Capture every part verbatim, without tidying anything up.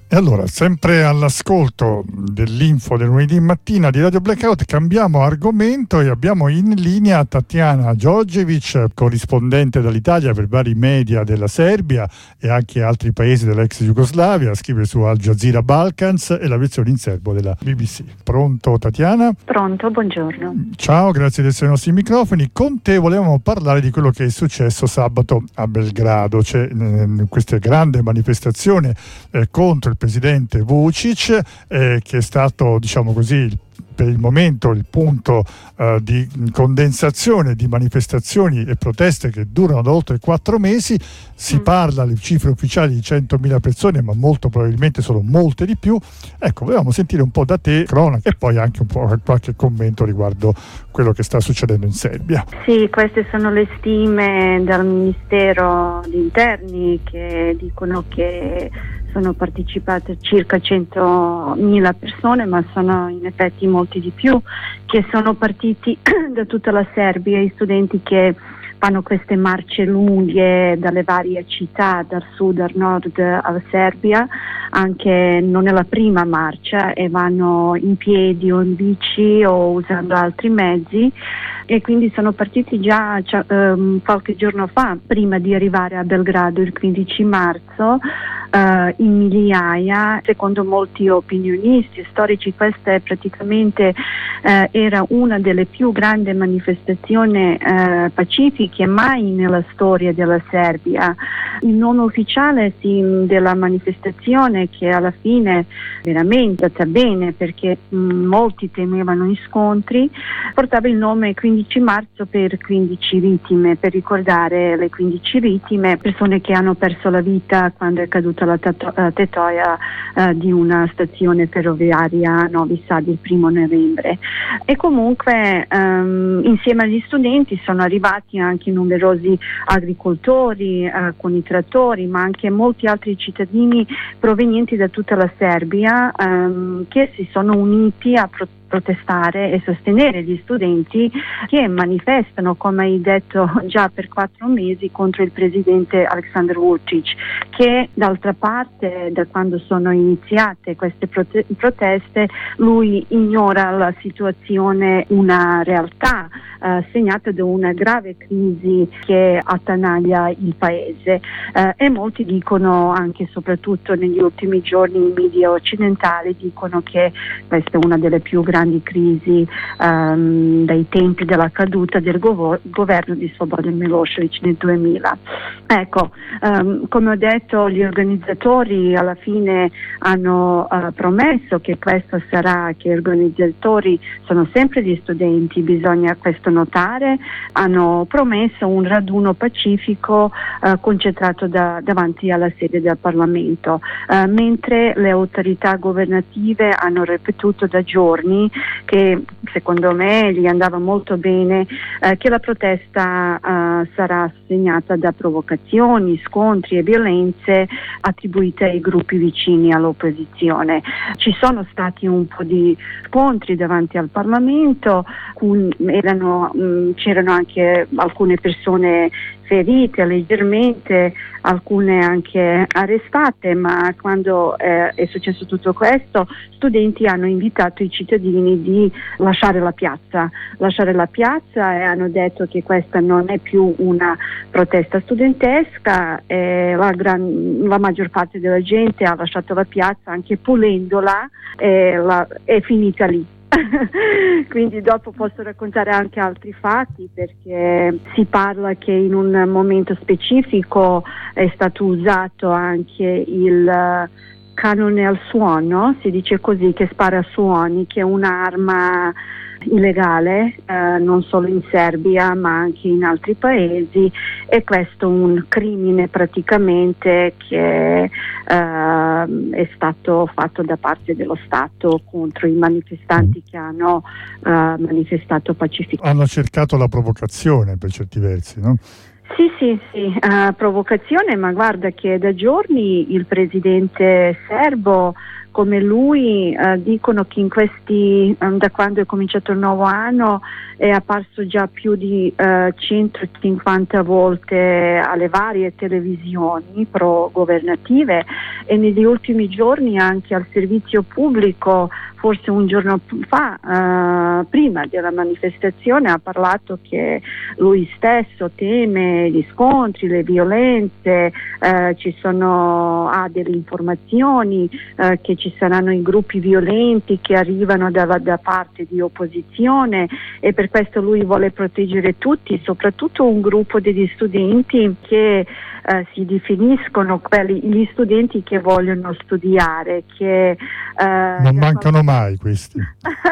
E allora, sempre all'ascolto dell'info del lunedì mattina di Radio Blackout, cambiamo argomento e abbiamo in linea Tatiana Đorđević, corrispondente dall'Italia per vari media della Serbia e anche altri paesi dell'ex Jugoslavia, scrive su Al Jazeera Balkans e la versione in serbo della B B C. Pronto Tatiana? Pronto, buongiorno. Ciao, grazie di essere ai nostri microfoni. Con te volevamo parlare di quello che è successo sabato a Belgrado. C'è eh, questa grande manifestazione eh, contro il presidente Vučić, eh, che è stato, diciamo così, per il momento il punto uh, di condensazione di manifestazioni e proteste che durano da oltre quattro mesi. Si mm. parla, le cifre ufficiali, di centomila persone, ma molto probabilmente sono molte di più. Ecco, volevamo sentire un po' da te, cronaca, e poi anche un po' qualche commento riguardo quello che sta succedendo in Serbia. Sì, queste sono le stime del Ministero degli Interni, che dicono che sono partecipate circa centomila persone, ma sono in effetti molti di più, che sono partiti da tutta la Serbia, i studenti che fanno queste marce lunghe dalle varie città, dal sud al nord alla Serbia. Anche non è la prima marcia, e vanno in piedi o in bici o usando altri mezzi, e quindi sono partiti già cioè, um, qualche giorno fa, prima di arrivare a Belgrado il quindici marzo, Uh, in migliaia. Secondo molti opinionisti storici, questa è praticamente uh, era una delle più grandi manifestazioni uh, pacifiche mai nella storia della Serbia. Il nome ufficiale sì, della manifestazione, che alla fine veramente è andata bene perché mh, molti temevano gli scontri, portava il nome quindici marzo per quindici vittime, per ricordare le quindici vittime, persone che hanno perso la vita quando è caduta la tato- tettoia uh, di una stazione ferroviaria a Novi Sad il primo novembre. E comunque um, insieme agli studenti sono arrivati anche numerosi agricoltori uh, con i trattori, ma anche molti altri cittadini provenienti da tutta la Serbia um, che si sono uniti a protestare protestare e sostenere gli studenti che manifestano, come hai detto, già per quattro mesi contro il presidente Aleksandar Vučić, che d'altra parte, da quando sono iniziate queste prote- proteste, lui ignora la situazione, una realtà eh, segnata da una grave crisi che attanaglia il paese, eh, e molti dicono, anche soprattutto negli ultimi giorni, i media occidentali dicono che questa è una delle più grandi grandi crisi um, dai tempi della caduta del govo- governo di Slobodan Milošević nel duemila. Ecco, um, come ho detto, gli organizzatori alla fine hanno uh, promesso che questo sarà, che gli organizzatori sono sempre gli studenti, bisogna questo notare, hanno promesso un raduno pacifico uh, concentrato da, davanti alla sede del Parlamento, uh, mentre le autorità governative hanno ripetuto da giorni che secondo me gli andava molto bene, eh, che la protesta eh, sarà segnata da provocazioni, scontri e violenze attribuite ai gruppi vicini all'opposizione. Ci sono stati un po' di scontri davanti al Parlamento, cui erano, mh, c'erano anche alcune persone ferite leggermente, alcune anche arrestate, ma quando eh, è successo tutto questo, studenti hanno invitato i cittadini di lasciare la piazza, lasciare la piazza e hanno detto che questa non è più una protesta studentesca, e la, gran, la maggior parte della gente ha lasciato la piazza anche pulendola, e la, è finita lì. Quindi dopo posso raccontare anche altri fatti, perché si parla che in un momento specifico è stato usato anche il cannone al suono, si dice così, che spara a suoni, che è un'arma illegale eh, non solo in Serbia ma anche in altri paesi, e questo è un crimine praticamente che eh, è stato fatto da parte dello Stato contro i manifestanti che hanno eh, manifestato pacificamente. Hanno cercato la provocazione per certi versi, no? Sì, sì, sì, uh, provocazione, ma guarda che da giorni il presidente serbo come lui eh, dicono che in questi, um, da quando è cominciato il nuovo anno, è apparso già più di eh, centocinquanta volte alle varie televisioni pro-governative e negli ultimi giorni anche al servizio pubblico, forse un giorno fa, eh, prima della manifestazione, ha parlato che lui stesso teme gli scontri, le violenze, eh, ci sono, ha delle informazioni eh, che ci saranno i gruppi violenti che arrivano da, da parte di opposizione e per questo lui vuole proteggere tutti, soprattutto un gruppo degli studenti che Uh, si definiscono quelli, gli studenti che vogliono studiare, che uh, non mancano mai questi.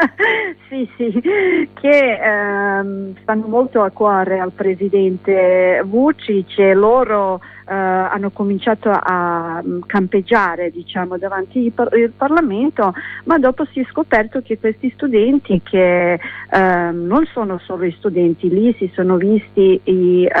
sì, sì, che uh, stanno molto a cuore al presidente Vučić e loro Uh, hanno cominciato a um, campeggiare, diciamo, davanti al par- il Parlamento, ma dopo si è scoperto che questi studenti, che uh, non sono solo i studenti, lì si sono visti i, uh,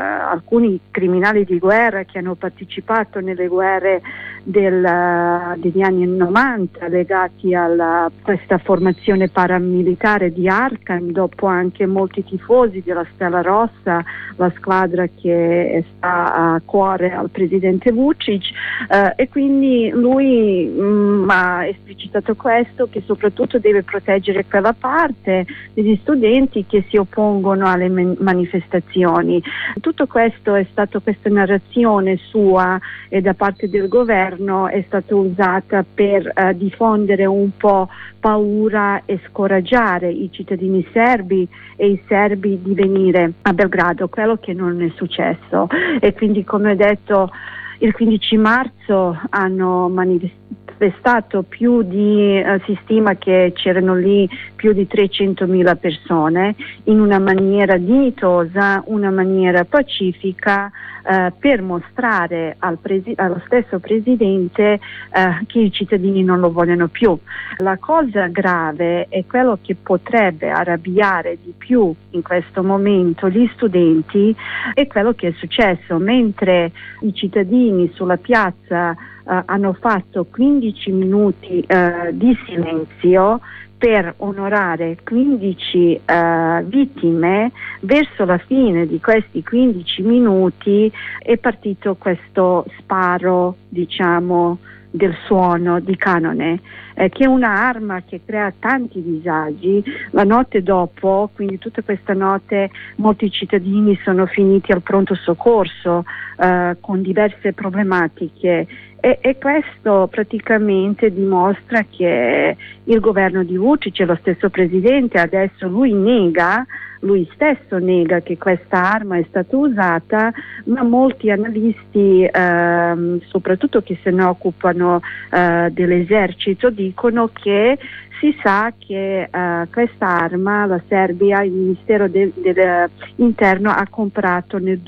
alcuni criminali di guerra che hanno partecipato nelle guerre del, uh, degli anni novanta legati a questa formazione paramilitare di Arkan, dopo anche molti tifosi della Stella Rossa, la squadra che sta a cuore al presidente Vučić, eh, e quindi lui mh, ha esplicitato questo, che soprattutto deve proteggere quella parte degli studenti che si oppongono alle man- manifestazioni. Tutto questo è stato, questa narrazione sua e da parte del governo è stata usata per eh, diffondere un po' paura e scoraggiare i cittadini serbi e i serbi di venire a Belgrado, quello che non è successo. E quindi, come ho detto, il quindici marzo hanno manifestato più di, eh, si stima che c'erano lì più di trecentomila persone in una maniera dignitosa, una maniera pacifica, eh, per mostrare al presi- allo stesso presidente eh, che i cittadini non lo vogliono più. La cosa grave è quello che potrebbe arrabbiare di più in questo momento gli studenti, è quello che è successo mentre i cittadini sulla piazza Uh, hanno fatto quindici minuti uh, di silenzio per onorare quindici uh, vittime. Verso la fine di questi quindici minuti è partito questo sparo, diciamo, del suono di cannone, eh, che è un'arma che crea tanti disagi. La notte dopo, quindi tutta questa notte, molti cittadini sono finiti al pronto soccorso eh, con diverse problematiche. E, e questo praticamente dimostra che il governo di Vučić e lo stesso presidente adesso lui nega, lui stesso nega che questa arma è stata usata, ma molti analisti, ehm, soprattutto che se ne occupano eh, dell'esercito, dicono che si sa che uh, questa arma la Serbia, il Ministero del, dell'Interno ha comprato nel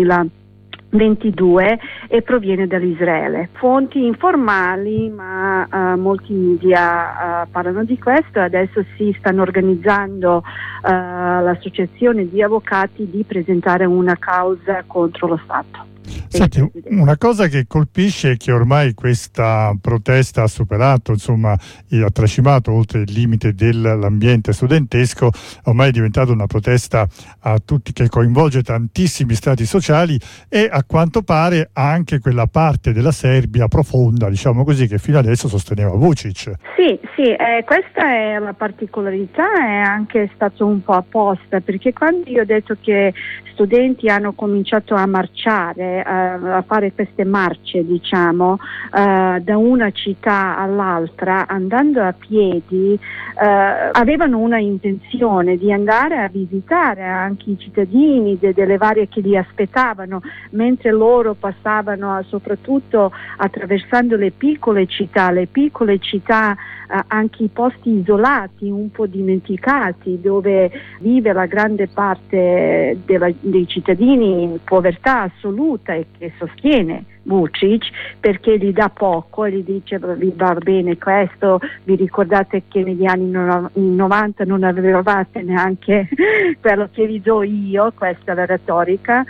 duemilaventidue e proviene dall'Israele. Fonti informali, ma uh, molti media uh, parlano di questo. Adesso si stanno organizzando uh, l'associazione di avvocati di presentare una causa contro lo Stato. Senti, una cosa che colpisce è che ormai questa protesta ha superato, insomma, ha trascimato oltre il limite dell'ambiente studentesco, ormai è diventata una protesta a tutti, che coinvolge tantissimi strati sociali e a quanto pare anche quella parte della Serbia profonda, diciamo così, che fino adesso sosteneva Vučić. Sì, sì, eh, questa è la particolarità, è anche stato un po' apposta, perché quando io ho detto che studenti hanno cominciato a marciare, a fare queste marce, diciamo, uh, da una città all'altra, andando a piedi, uh, avevano una intenzione di andare a visitare anche i cittadini de- delle varie che li aspettavano, mentre loro passavano a, soprattutto attraversando le piccole città, le piccole città, uh, anche i posti isolati, un po' dimenticati, dove vive la grande parte della, dei cittadini in povertà assoluta e che sostiene Vučić, perché gli dà poco e gli dice vi va bene questo, vi ricordate che negli anni novanta non avevate neanche quello che vi do io, questa è la retorica.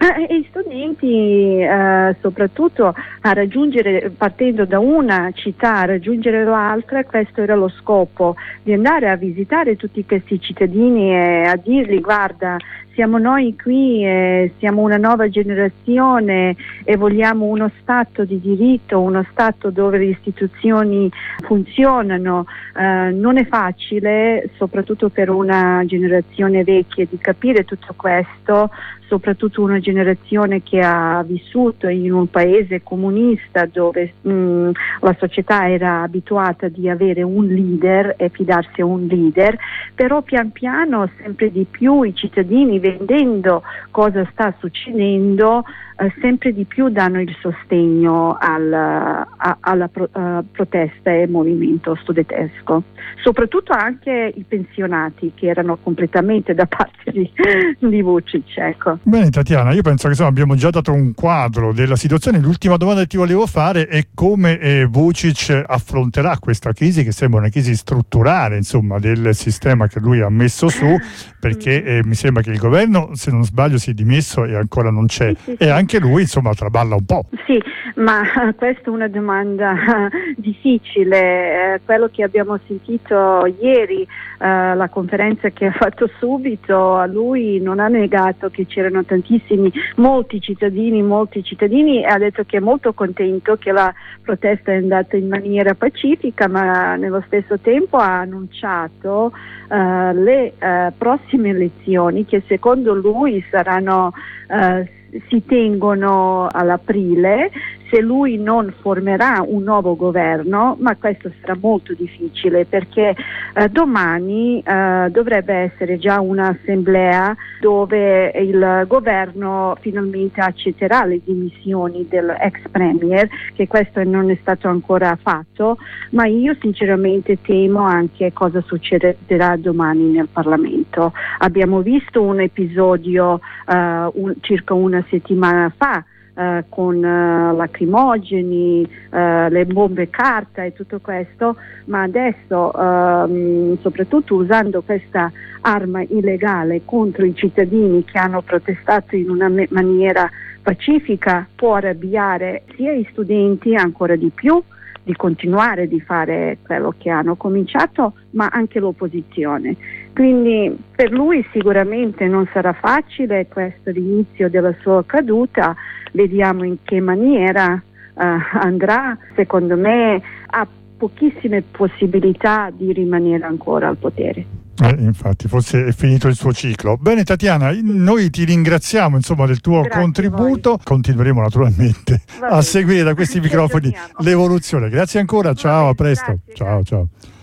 E i studenti eh, soprattutto a raggiungere, partendo da una città a raggiungere l'altra, questo era lo scopo, di andare a visitare tutti questi cittadini e a dirgli: guarda, siamo noi qui, eh, siamo una nuova generazione e vogliamo uno Stato di diritto, uno Stato dove le istituzioni funzionano. Eh, non è facile, soprattutto per una generazione vecchia, di capire tutto questo, soprattutto una generazione che ha vissuto in un paese comunista dove mh, la società era abituata di avere un leader e fidarsi a un leader, però pian piano sempre di più i cittadini, vedendo cosa sta succedendo, eh, sempre di più danno il sostegno al, a, alla pro, uh, protesta e movimento studentesco, soprattutto anche i pensionati che erano completamente da parte di, di Vučić, ecco. Bene Tatiana, io penso che insomma, abbiamo già dato un quadro della situazione. L'ultima domanda che ti volevo fare è come eh, Vučić affronterà questa crisi, che sembra una crisi strutturale, insomma, del sistema che lui ha messo su, perché eh, mi sembra che il governo, se non sbaglio, si è dimesso e ancora non c'è, sì, sì, sì. E anche lui insomma traballa un po'. Sì, ma uh, questa è una domanda uh, difficile. Uh, quello che abbiamo sentito ieri, uh, la conferenza che ha fatto subito, a lui non ha negato che c'erano tantissimi, molti cittadini, molti cittadini, e ha detto che è molto contento che la protesta è andata in maniera pacifica, ma nello stesso tempo ha annunciato uh, le uh, prossime elezioni che secondo lui saranno uh, si tengono all'aprile, se lui non formerà un nuovo governo, ma questo sarà molto difficile perché eh, domani eh, dovrebbe essere già un'assemblea dove il governo finalmente accetterà le dimissioni dell'ex premier, che questo non è stato ancora fatto, ma io sinceramente temo anche cosa succederà domani nel Parlamento. Abbiamo visto un episodio eh, un, circa una settimana fa Uh, con uh, lacrimogeni, uh, le bombe carta e tutto questo, ma adesso um, soprattutto usando questa arma illegale contro i cittadini che hanno protestato in una me- maniera pacifica, può arrabbiare sia gli studenti ancora di più di continuare di fare quello che hanno cominciato, ma anche l'opposizione. Quindi per lui sicuramente non sarà facile, questo è l'inizio della sua caduta, vediamo in che maniera uh, andrà. Secondo me ha pochissime possibilità di rimanere ancora al potere. Eh, infatti, forse è finito il suo ciclo. Bene Tatiana, noi ti ringraziamo insomma del tuo Grazie contributo, continueremo naturalmente a seguire da questi microfoni l'evoluzione. Grazie ancora, ciao, a presto. Grazie, ciao, ciao.